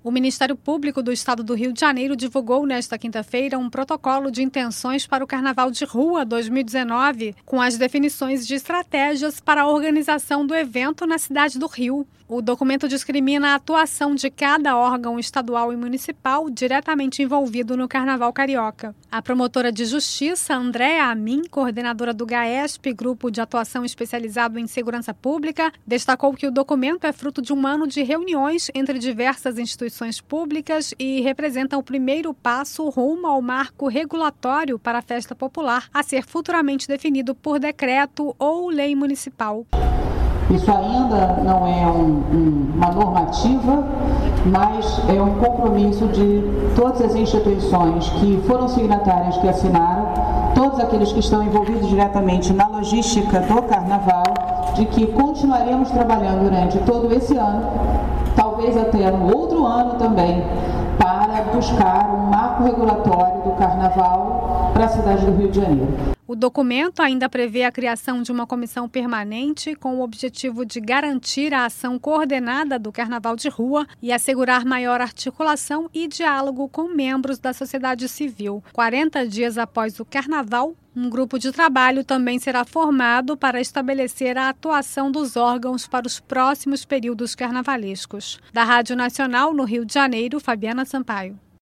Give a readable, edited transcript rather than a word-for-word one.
O Ministério Público do Estado do Rio de Janeiro divulgou nesta quinta-feira um protocolo de intenções para o Carnaval de Rua 2019, com as definições de estratégias para a organização do evento na cidade do Rio. O documento discrimina a atuação de cada órgão estadual e municipal diretamente envolvido no Carnaval Carioca. A promotora de justiça, Andréa Amin, coordenadora do GAESP, Grupo de Atuação Especializado em Segurança Pública, destacou que o documento é fruto de um ano de reuniões entre diversas instituições públicas e representa o primeiro passo rumo ao marco regulatório para a festa popular, a ser futuramente definido por decreto ou lei municipal. Isso ainda não é uma normativa, mas é um compromisso de todas as instituições que foram signatárias, que assinaram, todos aqueles que estão envolvidos diretamente na logística do Carnaval, de que continuaremos trabalhando durante todo esse ano, talvez até no outro ano também, para buscar um marco regulatório do Carnaval para a cidade do Rio de Janeiro. O documento ainda prevê a criação de uma comissão permanente com o objetivo de garantir a ação coordenada do Carnaval de Rua e assegurar maior articulação e diálogo com membros da sociedade civil. 40 dias após o Carnaval, um grupo de trabalho também será formado para estabelecer a atuação dos órgãos para os próximos períodos carnavalescos. Da Rádio Nacional, no Rio de Janeiro, Fabiana Sampaio.